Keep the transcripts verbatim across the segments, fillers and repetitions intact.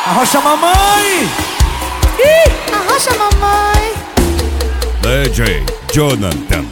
Arrocha mamãe! Ih, arrocha mamãe! D J Jonathan.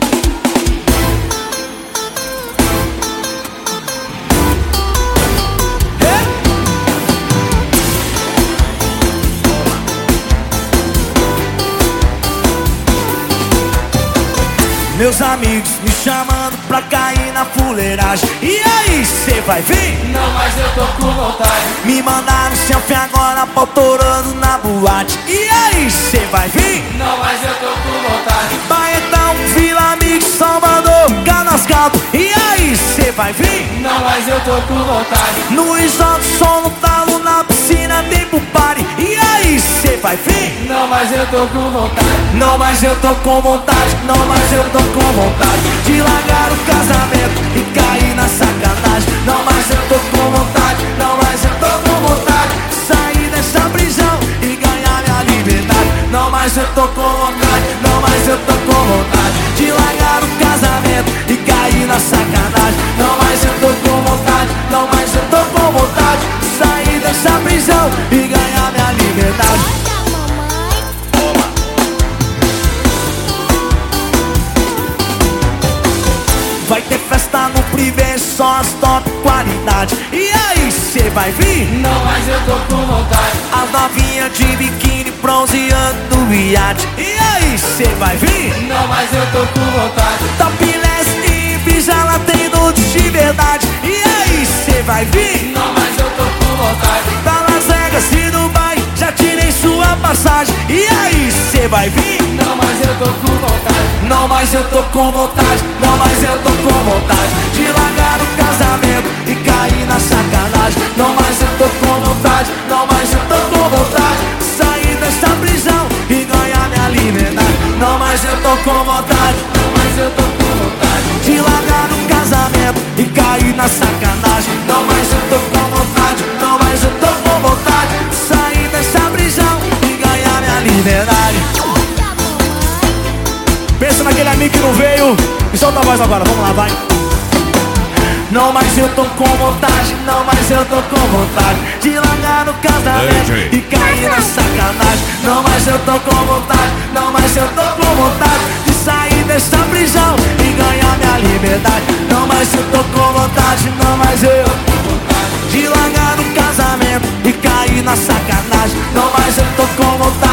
Meus amigos me chamando pra cair na fuleiragem. E aí, cê vai vir? Não, mas eu tô com vontade. Me mandaram selfie agora pautorando na boate. E aí, cê vai vir? Não, mas eu tô com vontade. Baetão, Vila Mix, Salvador, Canascaldo. E aí, cê vai vir? Não, mas eu tô com vontade. No resort, som no talo, na piscina, tempo party. E aí, cê vai vir? Não, mas eu tô com vontade. Não, mas eu tô com vontade. Não, mas eu tô com vontade de largar o casamento e cair na sacanagem. Não, mas eu tô com vontade. Não, mas eu tô com vontade de sair dessa prisão e ganhar minha liberdade. Não, mas eu tô com vontade. Não, mas eu tô com vontade de largar o casamento e cair na sacanagem. Não, mas eu tô com vontade. Não, mas eu tô com vontade de sair dessa prisão e ganhar minha liberdade. Vai ter festa no privê, só as top qualidade. E aí, cê vai vir? Não, mas eu tô com vontade. As novinhas de biquíni bronzeando no iate. E aí, cê vai vir? Não, mas eu tô com vontade. Topless e Ibiza, ela tem nudes de verdade. E aí, cê vai vir? Não, mas eu tô com vontade. Pra Las Vegas e Dubai, já tirei sua passagem. E aí, cê vai vir? Não, mas eu tô com vontade. Não, mas eu tô com vontade. Não, mas eu tô com vontade de largar o casamento e cair na sacanagem. Não, mas eu tô com vontade. Não, mas eu tô com vontade de sair dessa prisão e ganhar minha liberdade. Não, mas eu tô com vontade. Não, mas eu tô com vontade de largar o casamento e cair na sacanagem. Não, mas eu tô com vontade. Não, mas eu tô com vontade de sair dessa prisão e ganhar minha liberdade. Pensa naquele amigo que não veio e solta a voz agora, vamos lá, vai. Não, mas eu tô com vontade. Não, mas eu tô com vontade de largar no casamento e cair na sacanagem. Não, mas eu tô com vontade. Não, mas eu tô com vontade de sair dessa prisão e ganhar minha liberdade. Não, mas eu tô com vontade. Não, mas eu de largar no casamento e cair na sacanagem. Não, mas eu tô com vontade.